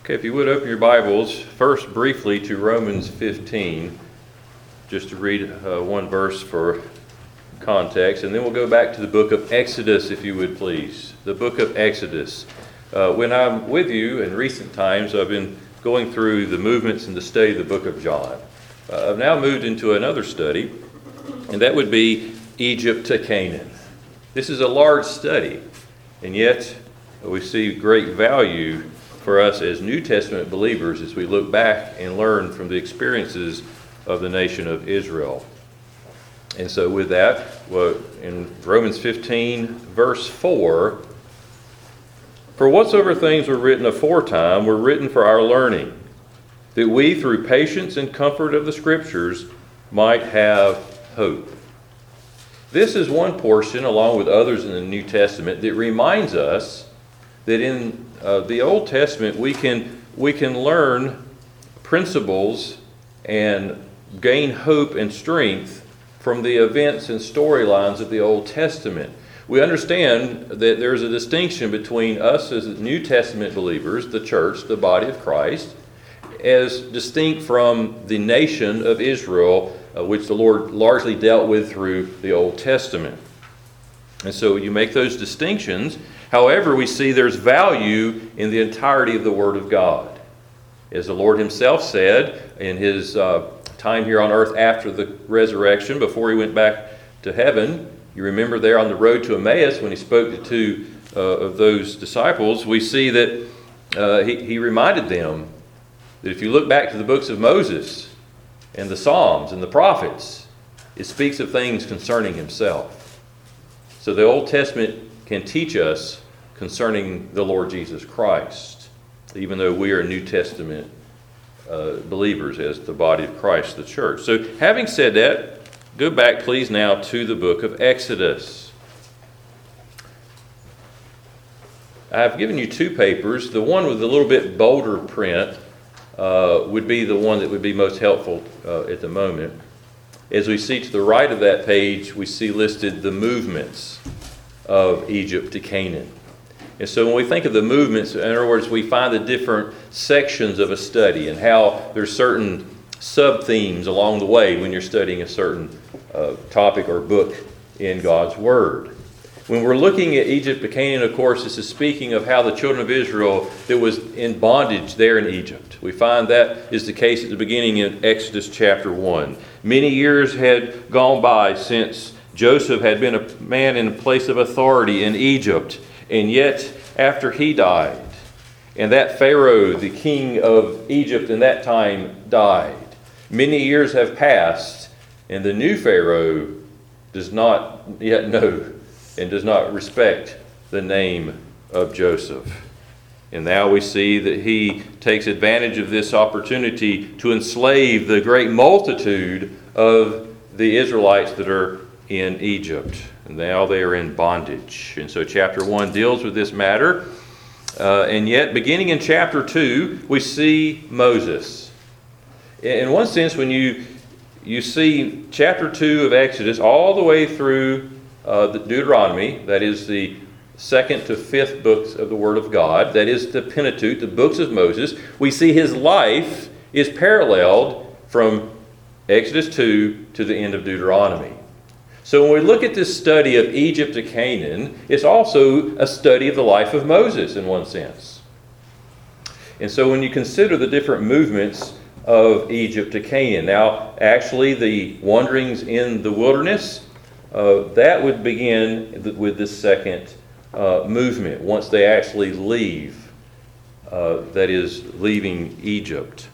Okay, if you would open your Bibles first briefly to Romans 15, just to read one verse for context, and then we'll go back to the book of Exodus, if you would please. The book of Exodus. When I'm with you in recent times, I've been going through the movements in the study of the book of John. I've now moved into another study, and that would be Egypt to Canaan. This is a large study, and yet we see great value for us as New Testament believers as we look back and learn from the experiences of the nation of Israel. And so with that, in Romans 15, verse 4, "For whatsoever things were written aforetime were written for our learning, that we through patience and comfort of the Scriptures might have hope." This is one portion, along with others in the New Testament, that reminds us that in the Old Testament we can learn principles and gain hope and strength from the events and storylines of the Old Testament. We understand that there's a distinction between us as New Testament believers, the church, the body of Christ, as distinct from the nation of Israel, which the Lord largely dealt with through the Old Testament. And so you make those distinctions. However, we see there's value in the entirety of the Word of God. As the Lord himself said in his time here on earth after the resurrection, before he went back to heaven, you remember there on the road to Emmaus when he spoke to two of those disciples, we see that he reminded them that if you look back to the books of Moses and the Psalms and the prophets, it speaks of things concerning himself. So the Old Testament can teach us concerning the Lord Jesus Christ, even though we are New Testament believers as the body of Christ, the church. So having said that, go back please now to the book of Exodus. I've given you two papers. The one with a little bit bolder print would be the one that would be most helpful at the moment. As we see to the right of that page, we see listed the movements of Egypt to Canaan. And so when we think of the movements, in other words, we find the different sections of a study and how there's certain sub-themes along the way when you're studying a certain topic or book in God's Word. When we're looking at Egypt to Canaan, of course, this is speaking of how the children of Israel that was in bondage there in Egypt. We find that is the case at the beginning in Exodus chapter 1. Many years had gone by since Joseph had been a man in a place of authority in Egypt, and yet after he died, and that Pharaoh, the king of Egypt in that time, died, many years have passed, and the new Pharaoh does not yet know and does not respect the name of Joseph. And now we see that he takes advantage of this opportunity to enslave the great multitude of the Israelites that are in Egypt. And now they are in bondage. And so chapter 1 deals with this matter. And yet, beginning in chapter 2, we see Moses. In one sense, when you see chapter 2 of Exodus all the way through the Deuteronomy, that is the 2nd to 5th books of the Word of God, that is the Pentateuch, the books of Moses, we see his life is paralleled from Exodus 2 to the end of Deuteronomy. So when we look at this study of Egypt to Canaan, it's also a study of the life of Moses in one sense. And so when you consider the different movements of Egypt to Canaan, now actually the wanderings in the wilderness, that would begin with the second movement, once they actually leave, that is, leaving Egypt.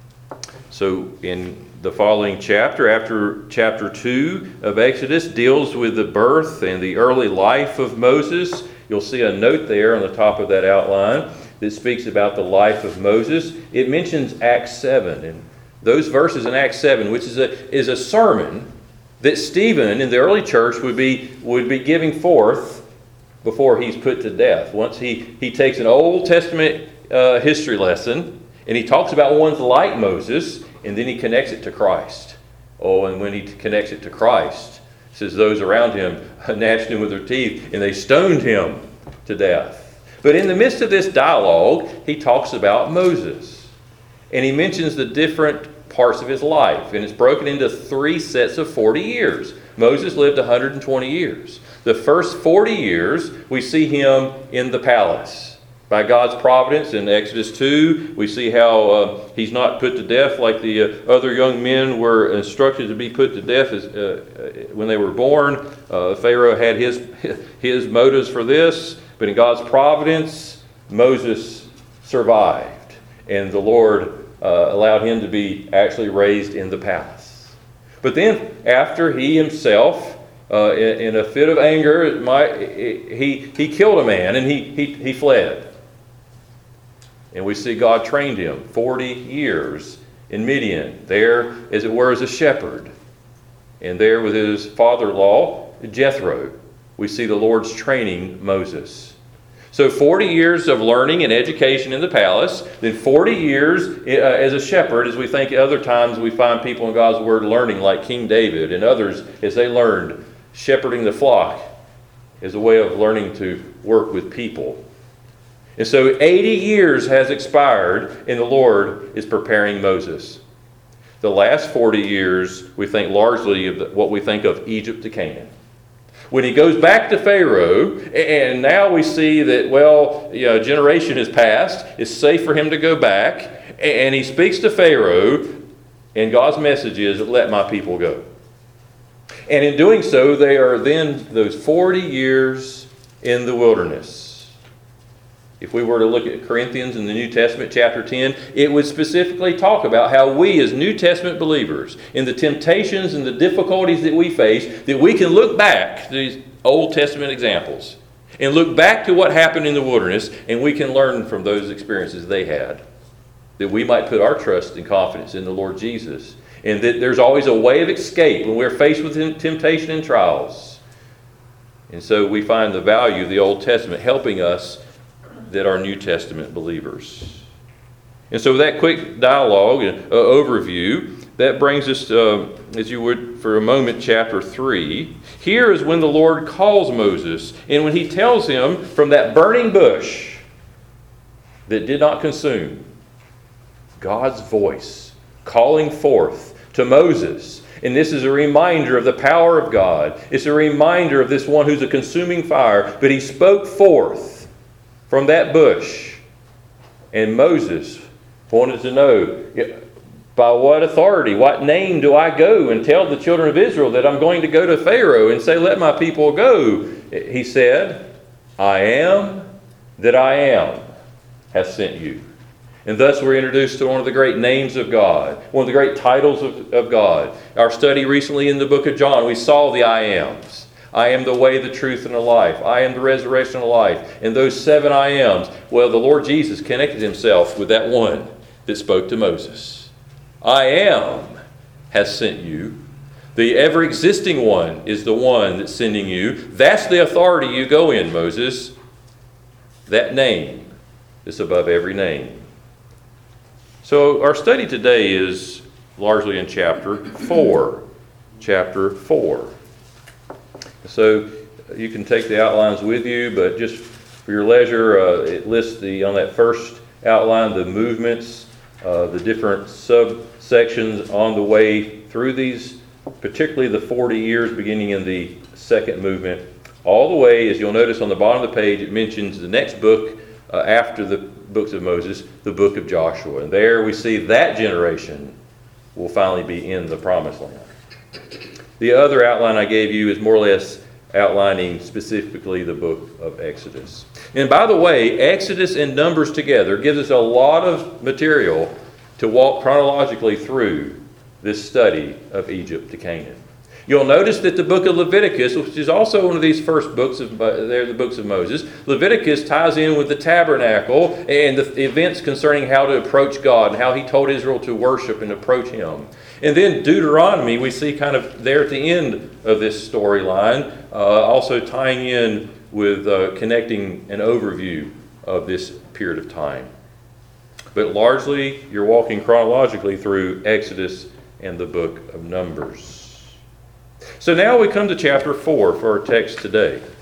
So in the following chapter, after chapter 2 of Exodus, deals with the birth and the early life of Moses. You'll see a note there on the top of that outline that speaks about the life of Moses. It mentions Acts 7, and those verses in Acts 7, which is a sermon that Stephen in the early church would be giving forth before he's put to death. Once he takes an Old Testament history lesson and he talks about ones like Moses, and then he connects it to Christ. Oh, and when he connects it to Christ, it says those around him gnashed him with their teeth and they stoned him to death. But in the midst of this dialogue, he talks about Moses. And he mentions the different parts of his life. And it's broken into 3 sets of 40 years. Moses lived 120 years. The first 40 years, we see him in the palace. By God's providence, in Exodus 2, we see how he's not put to death like the other young men were instructed to be put to death when they were born. Pharaoh had his motives for this, but in God's providence, Moses survived, and the Lord allowed him to be actually raised in the palace. But then, after he himself, in a fit of anger, he killed a man and he fled. And we see God trained him 40 years in Midian, there, as it were, as a shepherd. And there with his father-in-law, Jethro, we see the Lord's training Moses. So 40 years of learning and education in the palace, then 40 years as a shepherd, as we think other times we find people in God's Word learning, like King David and others, as they learned shepherding the flock as a way of learning to work with people. And so 80 years has expired, and the Lord is preparing Moses. The last 40 years, we think largely of what we think of Egypt to Canaan. When he goes back to Pharaoh, and now we see that, a generation has passed, it's safe for him to go back, and he speaks to Pharaoh, and God's message is, let my people go. And in doing so, they are then those 40 years in the wilderness. If we were to look at Corinthians in the New Testament, chapter 10, it would specifically talk about how we as New Testament believers, in the temptations and the difficulties that we face, that we can look back to these Old Testament examples and look back to what happened in the wilderness, and we can learn from those experiences they had, that we might put our trust and confidence in the Lord Jesus, and that there's always a way of escape when we're faced with temptation and trials. And so we find the value of the Old Testament helping us that are New Testament believers. And so with that quick dialogue and overview, that brings us, as you would for a moment, chapter 3. Here is when the Lord calls Moses, and when he tells him from that burning bush that did not consume, God's voice calling forth to Moses. And this is a reminder of the power of God. It's a reminder of this one who's a consuming fire. But he spoke forth from that bush. And Moses wanted to know, by what authority, what name do I go and tell the children of Israel that I'm going to go to Pharaoh and say, let my people go? He said, I am that I am has sent you. And thus we're introduced to one of the great names of God, one of the great titles of God. Our study recently in the book of John, we saw the I ams. I am the way, the truth, and the life. I am the resurrection and life. And those 7 I ams, well, the Lord Jesus connected himself with that one that spoke to Moses. I am has sent you. The ever-existing one is the one that's sending you. That's the authority you go in, Moses. That name is above every name. So our study today is largely in chapter 4. Chapter 4. So you can take the outlines with you, but just for your leisure, it lists on that first outline the movements, the different subsections on the way through these, particularly the 40 years beginning in the second movement. All the way, as you'll notice on the bottom of the page, it mentions the next book after the books of Moses, the book of Joshua. And there we see that generation will finally be in the promised land. The other outline I gave you is more or less outlining specifically the book of Exodus. And by the way, Exodus and Numbers together gives us a lot of material to walk chronologically through this study of Egypt to Canaan. You'll notice that the book of Leviticus, which is also one of these first books, they're the books of Moses, Leviticus ties in with the tabernacle and the events concerning how to approach God and how he told Israel to worship and approach him. And then Deuteronomy, we see kind of there at the end of this storyline, also tying in with connecting an overview of this period of time. But largely, you're walking chronologically through Exodus and the book of Numbers. So now we come to chapter 4 for our text today.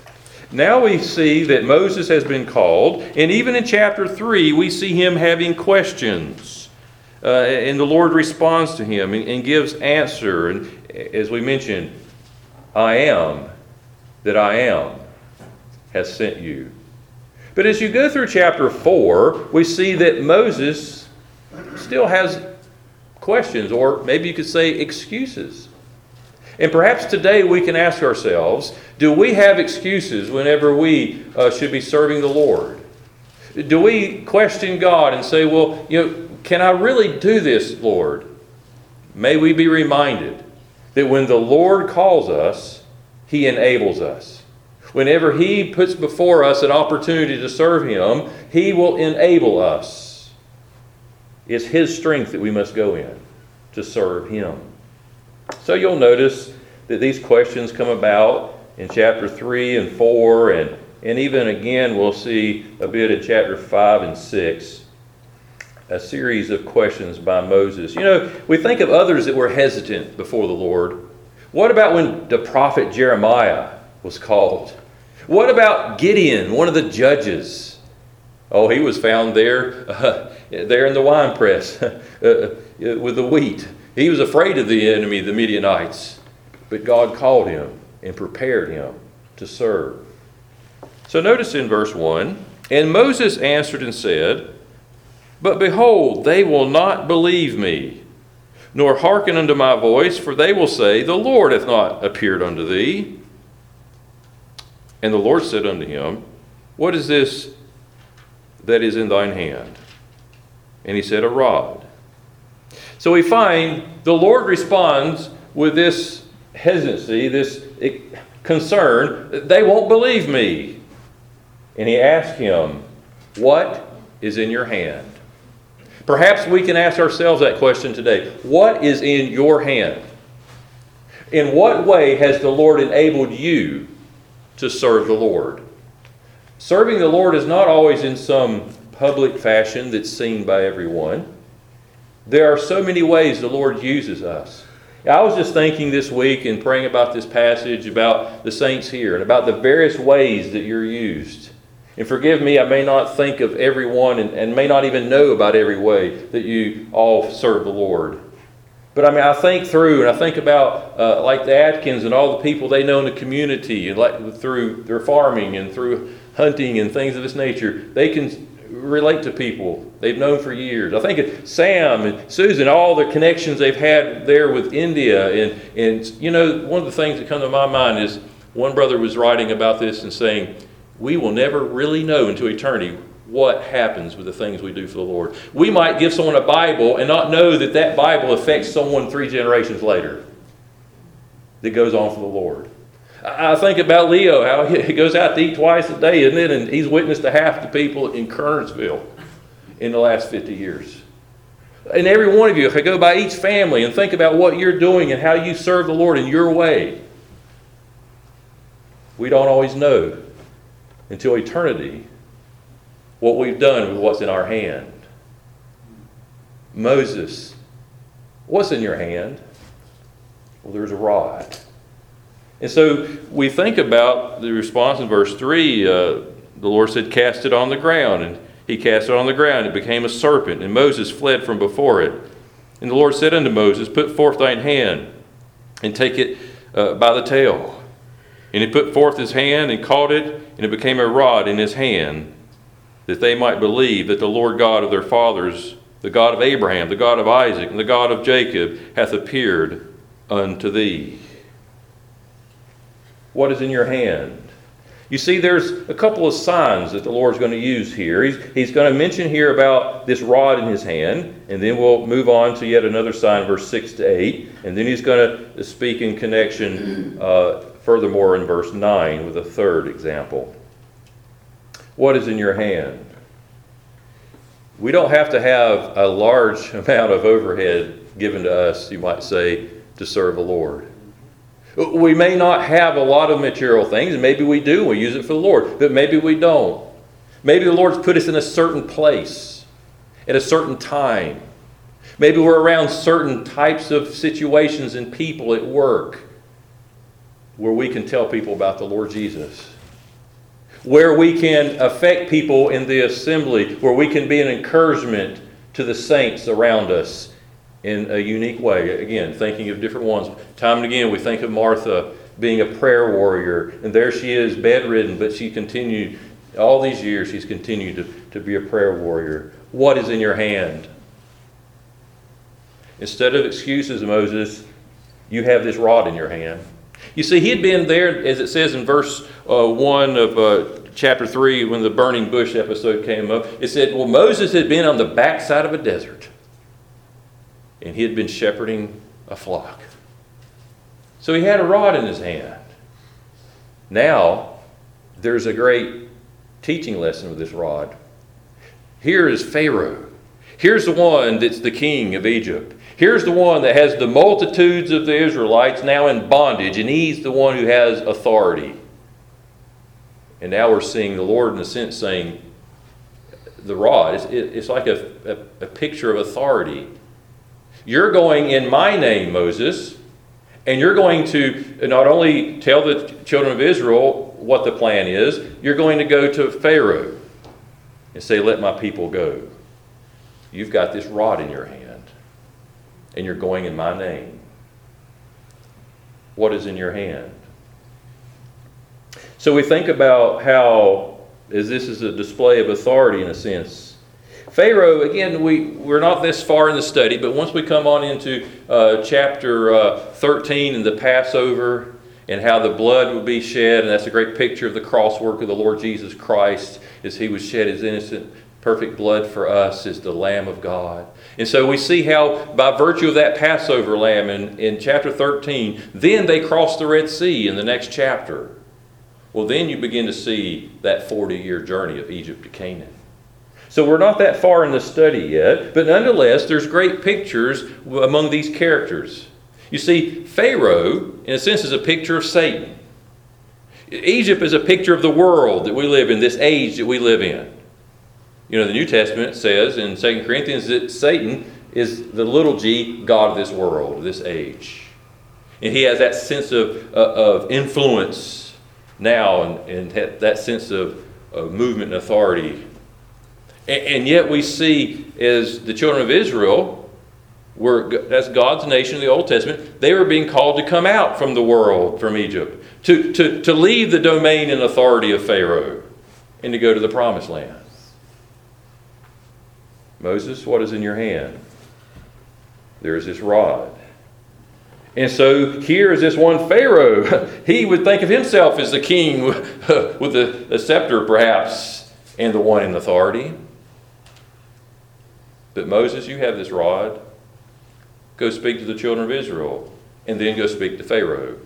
Now we see that Moses has been called, and even in chapter 3, we see him having questions. And the Lord responds to him and gives answer. And as we mentioned, I am that I am has sent you. But as you go through chapter 4, we see that Moses still has questions, or maybe you could say excuses. And perhaps today we can ask ourselves, do we have excuses whenever we should be serving the Lord? Do we question God and say, well, can I really do this, Lord? May we be reminded that when the Lord calls us, He enables us. Whenever He puts before us an opportunity to serve Him, He will enable us. It's His strength that we must go in to serve Him. So you'll notice that these questions come about in chapter 3 and 4, and even again we'll see a bit in chapter 5 and 6, a series of questions by Moses. We think of others that were hesitant before the Lord. What about when the prophet Jeremiah was called? What about Gideon, one of the judges? Oh, he was found there in the winepress with the wheat. He was afraid of the enemy, the Midianites. But God called him and prepared him to serve. So notice in verse 1, and Moses answered and said, but behold, they will not believe me, nor hearken unto my voice, for they will say, the Lord hath not appeared unto thee. And the Lord said unto him, what is this that is in thine hand? And he said, a rod. So we find the Lord responds with this hesitancy, this concern. They won't believe me. And he asked him, what is in your hand? Perhaps we can ask ourselves that question today. What is in your hand? In what way has the Lord enabled you to serve the Lord? Serving the Lord is not always in some public fashion that's seen by everyone. There are so many ways the Lord uses us. I was just thinking this week and praying about this passage about the saints here and about the various ways that you're used. And forgive me, I may not think of every one and may not even know about every way that you all serve the Lord. But I think through and I think about like the Atkins and all the people they know in the community, and like through their farming and through hunting and things of this nature, they can relate to people they've known for years. I think of Sam and Susan, all the connections they've had there with India. And one of the things that come to my mind is one brother was writing about this and saying, we will never really know into eternity what happens with the things we do for the Lord. We might give someone a Bible and not know that that Bible affects someone 3 generations later that goes on for the Lord. I think about Leo, how he goes out to eat twice a day, and he's witnessed to half the people in Kernersville in the last 50 years. And every one of you, if I go by each family and think about what you're doing and how you serve the Lord in your way, we don't always know until eternity what we've done with what's in our hand. Moses, what's in your hand? Well, there's a rod. And so we think about the response in verse 3. The Lord said, cast it on the ground. And he cast it on the ground. It became a serpent, and Moses fled from before it. And the Lord said unto Moses, put forth thine hand, and take it by the tail. And he put forth his hand, and caught it, and it became a rod in his hand, that they might believe that the Lord God of their fathers, the God of Abraham, the God of Isaac, and the God of Jacob, hath appeared unto thee. What is in your hand? You see, there's a couple of signs that the Lord's going to use here. He's going to mention here about this rod in his hand, and then we'll move on to yet another sign, verse 6 to 8, and then he's going to speak in connection furthermore in verse 9 with a third example. What is in your hand? We don't have to have a large amount of overhead given to us, you might say, to serve the Lord. We may not have a lot of material things, and maybe we do, we use it for the Lord, but maybe we don't. Maybe the Lord's put us in a certain place, at a certain time. Maybe we're around certain types of situations and people at work where we can tell people about the Lord Jesus. where we can affect people in the assembly, where we can be an encouragement to the saints around us in a unique way. Again, thinking of different ones. Time and again, we think of Martha being a prayer warrior, and there she is, bedridden, but she continued, all these years, she's continued to be a prayer warrior. What is in your hand? Instead of excuses, Moses, you have this rod in your hand. You see, he had been there, as it says in verse 1 of chapter 3, when the burning bush episode came up. It said, well, Moses had been on the backside of a desert, and he had been shepherding a flock. So he had a rod in his hand. Now, there's a great teaching lesson with this rod. Here is Pharaoh. Here's the one that's the king of Egypt. Here's the one that has the multitudes of the Israelites now in bondage, and he's the one who has authority. And now we're seeing the Lord, in a sense, saying, the rod, it's like a picture of authority. You're going in my name, Moses, and you're going to not only tell the children of Israel what the plan is, you're going to go to Pharaoh and say, let my people go. You've got this rod in your hand, and you're going in my name. What is in your hand? So we think about how, as this is a display of authority in a sense. Pharaoh, again, we're not this far in the study, but once we come on into chapter 13 and the Passover and how the blood will be shed, and that's a great picture of the cross work of the Lord Jesus Christ as he was shed his innocent, perfect blood for us as the Lamb of God. And so we see how by virtue of that Passover lamb in chapter 13, then they cross the Red Sea in the next chapter. Well, then you begin to see that 40-year journey of Egypt to Canaan. So we're not that far in the study yet, but nonetheless, there's great pictures among these characters. You see, Pharaoh, in a sense, is a picture of Satan. Egypt is a picture of the world that we live in, this age that we live in. You know, the New Testament says in 2 Corinthians that Satan is the little g, God of this world, of this age. And he has that sense of influence now and that sense of movement and authority. And yet we see, as the children of Israel, that's God's nation in the Old Testament, they were being called to come out from the world, from Egypt, to leave the domain and authority of Pharaoh and to go to the Promised Land. Moses, what is in your hand? There is this rod. And so here is this one Pharaoh. He would think of himself as the king with the scepter, perhaps, and the one in authority. But Moses, you have this rod. Go speak to the children of Israel, and then go speak to Pharaoh.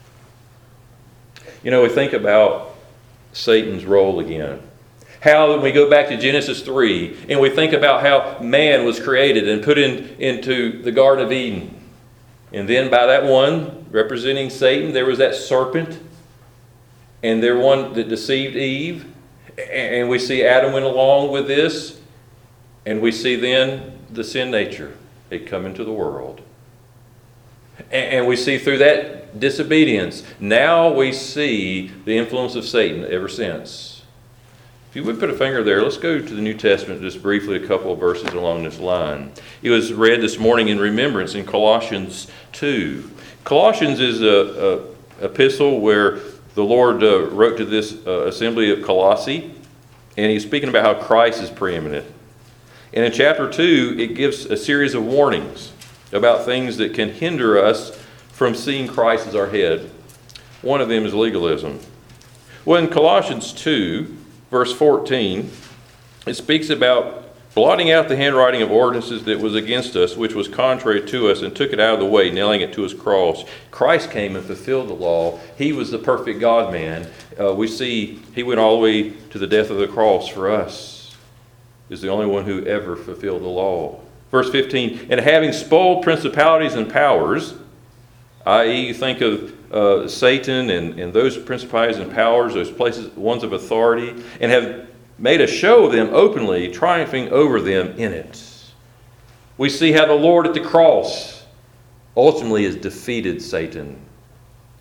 You know, we think about Satan's role again. How, when we go back to Genesis 3, and we think about how man was created and put into the Garden of Eden. And then by that one, representing Satan, there was that serpent, and there one that deceived Eve. And we see Adam went along with this, and we see then the sin nature had come into the world. And we see through that disobedience, now we see the influence of Satan ever since. If you would put a finger there, let's go to the New Testament just briefly, a couple of verses along this line. It was read this morning in remembrance in Colossians 2. Colossians is an epistle where the Lord wrote to this assembly of Colossae, and he's speaking about how Christ is preeminent. And in chapter 2, it gives a series of warnings about things that can hinder us from seeing Christ as our head. One of them is legalism. Well, in Colossians 2, verse 14, it speaks about blotting out the handwriting of ordinances that was against us, which was contrary to us, and took it out of the way, nailing it to his cross. Christ came and fulfilled the law. He was the perfect God-man. We see he went all the way to the death of the cross for us. Is the only one who ever fulfilled the law. Verse 15, and having spoiled principalities and powers, i.e. you think of Satan and those principalities and powers, those places, ones of authority, and have made a show of them openly, triumphing over them in it. We see how the Lord at the cross ultimately has defeated Satan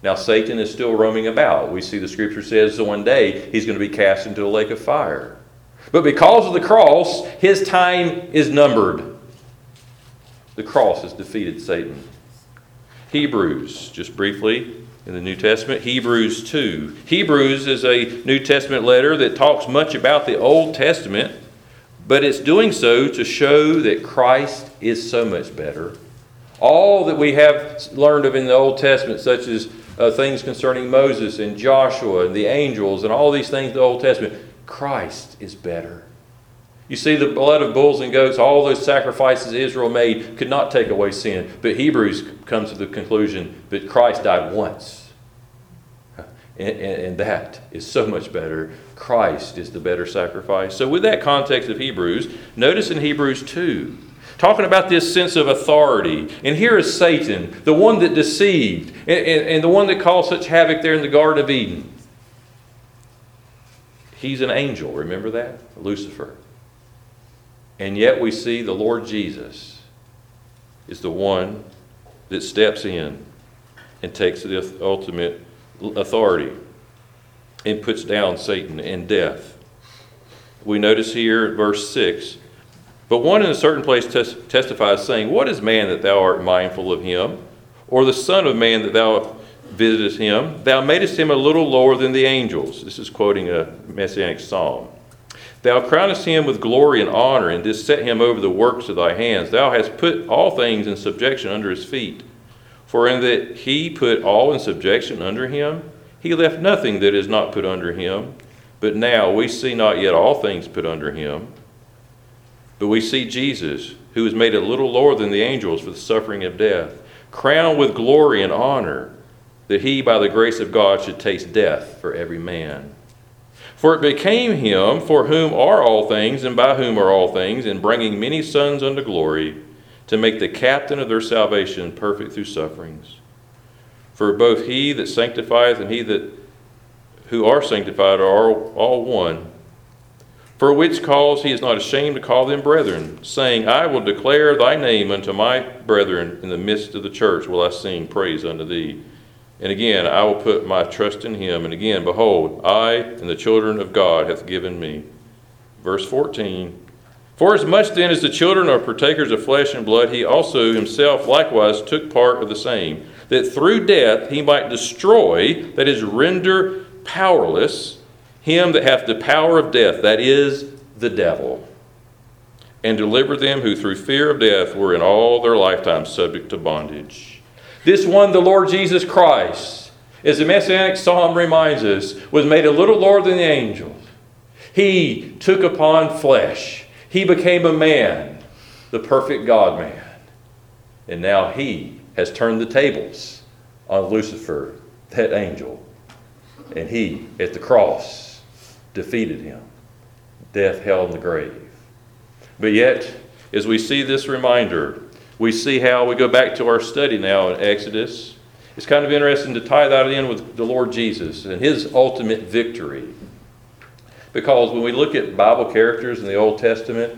Now, Satan is still roaming about. We see the scripture says that one day he's going to be cast into a lake of fire. But because of the cross, his time is numbered. The cross has defeated Satan. Hebrews, just briefly, in the New Testament, Hebrews 2. Hebrews is a New Testament letter that talks much about the Old Testament, but it's doing so to show that Christ is so much better. All that we have learned of in the Old Testament, such as things concerning Moses and Joshua and the angels and all these things in the Old Testament, Christ is better. You see, the blood of bulls and goats, all those sacrifices Israel made could not take away sin. But Hebrews comes to the conclusion that Christ died once. And that is so much better. Christ is the better sacrifice. So with that context of Hebrews, notice in Hebrews 2, talking about this sense of authority. And here is Satan, the one that deceived, and the one that caused such havoc there in the Garden of Eden. He's an angel, remember that? Lucifer. And yet we see the Lord Jesus is the one that steps in and takes the ultimate authority and puts down Satan and death. We notice here at verse 6, but one in a certain place testifies, saying, what is man that thou art mindful of him? Or the son of man that thou visitest him? Thou madest him a little lower than the angels. This is quoting a messianic psalm. Thou crownest him with glory and honor, and didst set him over the works of thy hands. Thou hast put all things in subjection under his feet. For in that he put all in subjection under him, he left nothing that is not put under him. But now we see not yet all things put under him. But we see Jesus, who was made a little lower than the angels for the suffering of death, crowned with glory and honor, that he by the grace of God should taste death for every man. For it became him for whom are all things, and by whom are all things, in bringing many sons unto glory, to make the captain of their salvation perfect through sufferings. For both he that sanctifieth and he that who are sanctified are all one. For which cause he is not ashamed to call them brethren, saying, I will declare thy name unto my brethren, in the midst of the church will I sing praise unto thee. And again, I will put my trust in him. And again, behold, I and the children of God hath given me. Verse 14. For as much then as the children are partakers of flesh and blood, he also himself likewise took part of the same, that through death he might destroy, that is, render powerless, him that hath the power of death, that is, the devil, and deliver them who through fear of death were in all their lifetime subject to bondage. This one, the Lord Jesus Christ, as the Messianic Psalm reminds us, was made a little lower than the angels. He took upon flesh. He became a man, the perfect God-man. And now he has turned the tables on Lucifer, that angel. And he, at the cross, defeated him. Death, hell, and the grave. But yet, as we see this reminder, we see how we go back to our study now in Exodus. It's kind of interesting to tie that in with the Lord Jesus and his ultimate victory. Because when we look at Bible characters in the Old Testament,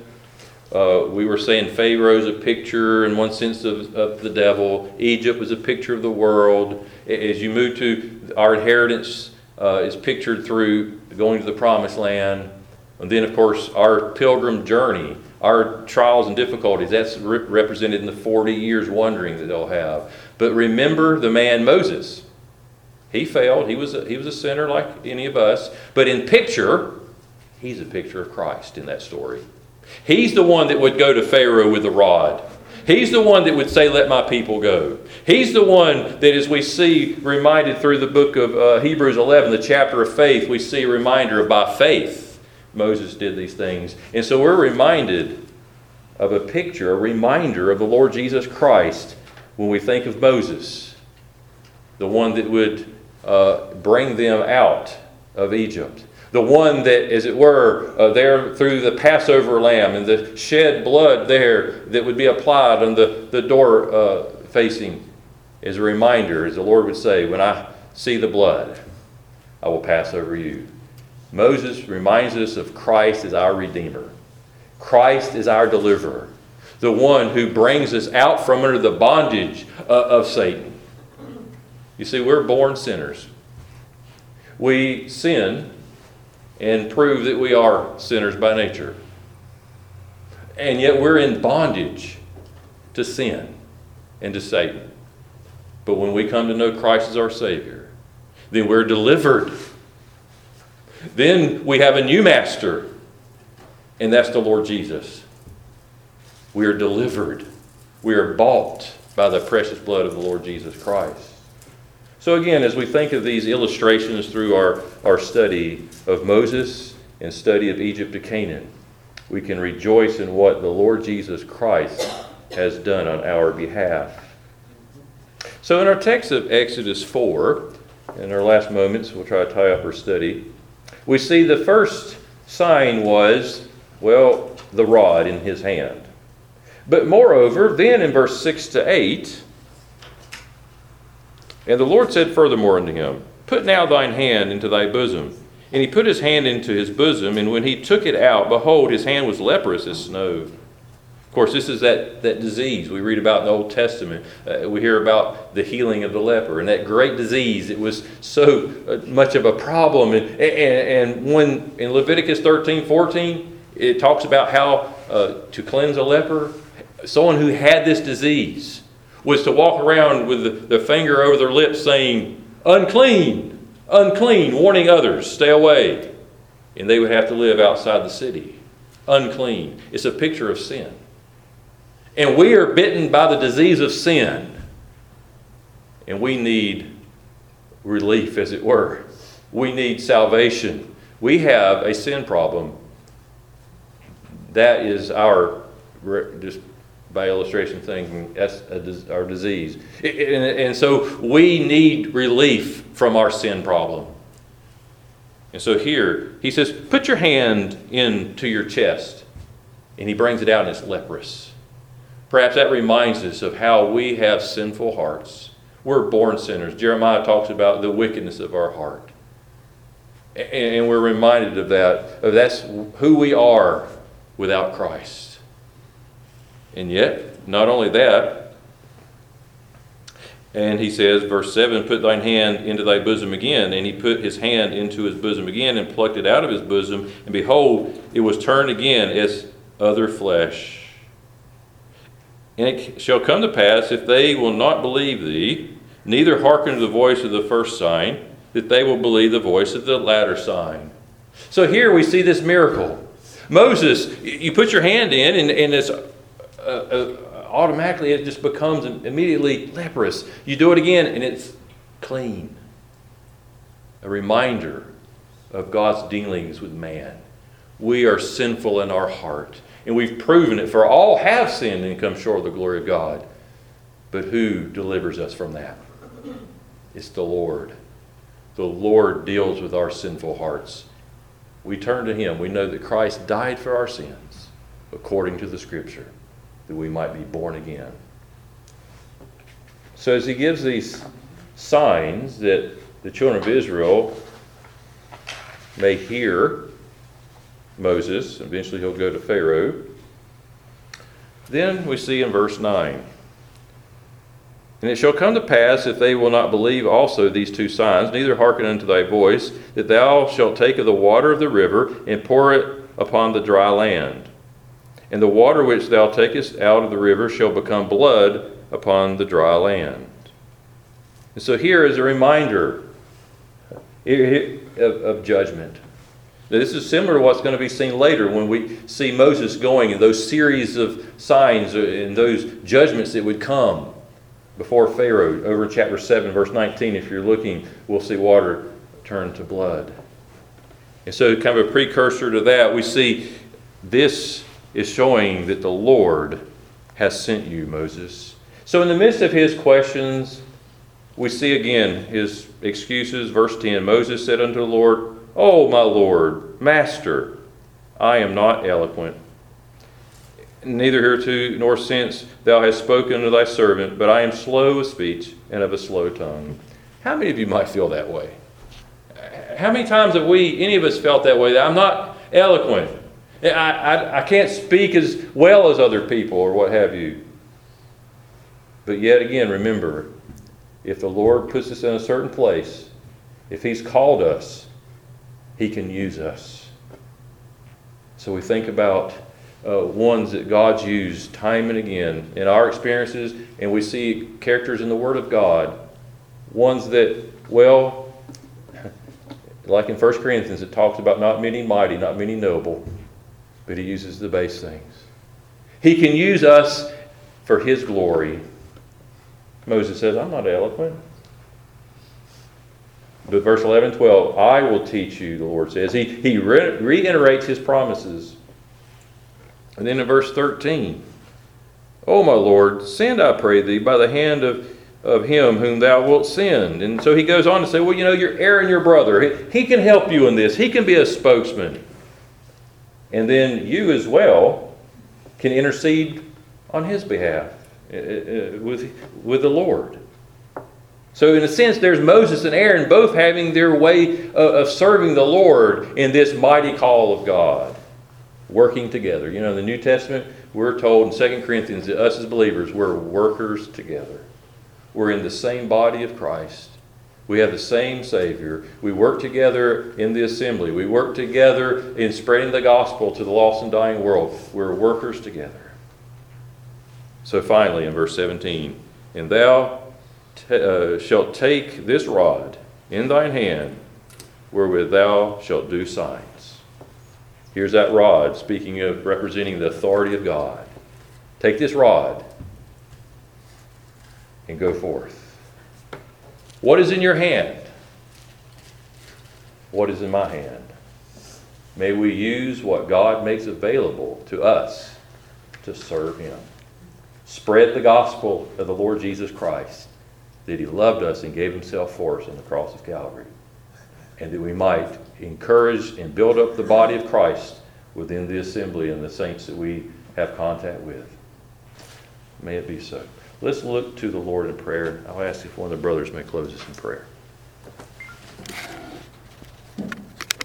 we were saying Pharaoh's a picture in one sense of the devil. Egypt was a picture of the world. As you move to our inheritance is pictured through going to the promised land. And then, of course, our pilgrim journey, our trials and difficulties, that's represented in the 40 years wandering that they'll have. But remember the man Moses. He failed. He was a sinner like any of us. But in picture, he's a picture of Christ in that story. He's the one that would go to Pharaoh with the rod. He's the one that would say, let my people go. He's the one that, as we see reminded through the book of Hebrews 11, the chapter of faith, we see a reminder of by faith Moses did these things. And so we're reminded of a picture, a reminder of the Lord Jesus Christ when we think of Moses, the one that would bring them out of Egypt. The one that, as it were, there through the Passover lamb and the shed blood there that would be applied on the door facing as a reminder, as the Lord would say, when I see the blood, I will pass over you. Moses reminds us of Christ as our Redeemer. Christ is our deliverer. The one who brings us out from under the bondage of Satan. You see, we're born sinners. We sin and prove that we are sinners by nature. And yet we're in bondage to sin and to Satan. But when we come to know Christ as our Savior, then we're delivered. Then we have a new master, and that's the Lord Jesus. We are delivered. We are bought by the precious blood of the Lord Jesus Christ. So again, as we think of these illustrations through our study of Moses and study of Egypt to Canaan, we can rejoice in what the Lord Jesus Christ has done on our behalf. So in our text of Exodus 4, in our last moments, we'll try to tie up our study, we see the first sign was, the rod in his hand. But moreover, then in verse 6 to 8, and the Lord said furthermore unto him, Put now thine hand into thy bosom. And he put his hand into his bosom, and when he took it out, behold, his hand was leprous as snow. Of course, this is that disease we read about in the Old Testament. We hear about the healing of the leper, and that great disease. It was so much of a problem. And when in Leviticus 13:14, it talks about how to cleanse a leper, someone who had this disease was to walk around with the finger over their lips saying, unclean, unclean, warning others, stay away. And they would have to live outside the city. Unclean. It's a picture of sin. And we are bitten by the disease of sin. And we need relief, as it were. We need salvation. We have a sin problem. That is our, just by illustration thing, that's our disease. And so we need relief from our sin problem. And so here, he says, put your hand into your chest. And he brings it out and it's leprous. Perhaps that reminds us of how we have sinful hearts. We're born sinners. Jeremiah talks about the wickedness of our heart. And we're reminded of that. That's who we are without Christ. And yet, not only that, and he says, verse 7, put thine hand into thy bosom again. And he put his hand into his bosom again and plucked it out of his bosom. And behold, it was turned again as other flesh. And it shall come to pass, if they will not believe thee, neither hearken to the voice of the first sign, that they will believe the voice of the latter sign. So here we see this miracle. Moses, you put your hand in, and it's automatically it just becomes immediately leprous. You do it again, and it's clean. A reminder of God's dealings with man. We are sinful in our heart. And we've proven it, for all have sinned and come short of the glory of God. But who delivers us from that? It's the Lord. The Lord deals with our sinful hearts. We turn to Him. We know that Christ died for our sins, according to the Scripture, that we might be born again. So as He gives these signs that the children of Israel may hear Moses, eventually he'll go to Pharaoh. Then we see in verse 9, and it shall come to pass, if they will not believe also these two signs, neither hearken unto thy voice, that thou shalt take of the water of the river, and pour it upon the dry land. And the water which thou takest out of the river shall become blood upon the dry land. And so here is a reminder of judgment. Now, this is similar to what's going to be seen later when we see Moses going and those series of signs and those judgments that would come before Pharaoh. Over in chapter 7, verse 19, if you're looking, we'll see water turn to blood. And so kind of a precursor to that, we see this is showing that the Lord has sent you, Moses. So in the midst of his questions, we see again his excuses. Verse 10, Moses said unto the Lord, O my Lord, Master, I am not eloquent, neither hereto nor since thou hast spoken to thy servant, but I am slow of speech and of a slow tongue. How many of you might feel that way? How many times have any of us felt that way, that I'm not eloquent? I can't speak as well as other people or what have you. But yet again, remember, if the Lord puts us in a certain place, if He's called us, He can use us. So we think about ones that God's used time and again in our experiences, and we see characters in the Word of God, ones that, well, like in 1 Corinthians, it talks about not many mighty, not many noble, but He uses the base things. He can use us for His glory. Moses says, I'm not eloquent. But verse 11, 12, I will teach you, the Lord says. He reiterates His promises. And then in verse 13, O my Lord, send, I pray thee, by the hand of him whom thou wilt send. And so he goes on to say, well, you're Aaron, your brother. He can help you in this. He can be a spokesman. And then you as well can intercede on his behalf with the Lord. So in a sense, there's Moses and Aaron both having their way of serving the Lord in this mighty call of God, working together. In the New Testament, we're told in 2 Corinthians that us as believers, we're workers together. We're in the same body of Christ. We have the same Savior. We work together in the assembly. We work together in spreading the gospel to the lost and dying world. We're workers together. So finally, in verse 17, and thou shalt take this rod in thine hand, wherewith thou shalt do signs. Here's that rod, speaking of representing the authority of God. Take this rod and go forth. What is in your hand? What is in my hand? May we use what God makes available to us to serve Him. Spread the gospel of the Lord Jesus Christ, that He loved us and gave Himself for us on the cross of Calvary, and that we might encourage and build up the body of Christ within the assembly and the saints that we have contact with. May it be so. Let's look to the Lord in prayer. I'll ask if one of the brothers may close us in prayer.